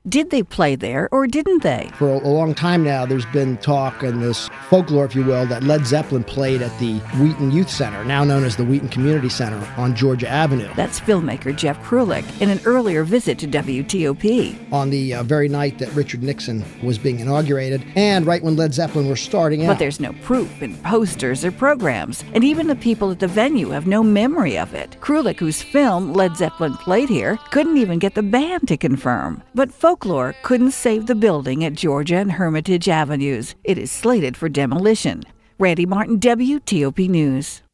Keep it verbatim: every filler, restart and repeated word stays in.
Did they play there or didn't they? For a long time now, there's been talk and this folklore, if you will, that Led Zeppelin played at the Wheaton Youth Center, now known as the Wheaton Community Center on Georgia Avenue. That's filmmaker Jeff Krulik in an earlier visit to W T O P. On the uh, very night that Richard Nixon was being inaugurated, and right when Led Zeppelin were starting out. But there's no proof in posters or programs, and even the people at the venue have no memory of it. Krulik, whose film Led Zeppelin played here, couldn't even get the band to confirm. But folklore couldn't save the building at Georgia and Hermitage Avenues. It is slated for demolition. Randy Martin, W T O P News.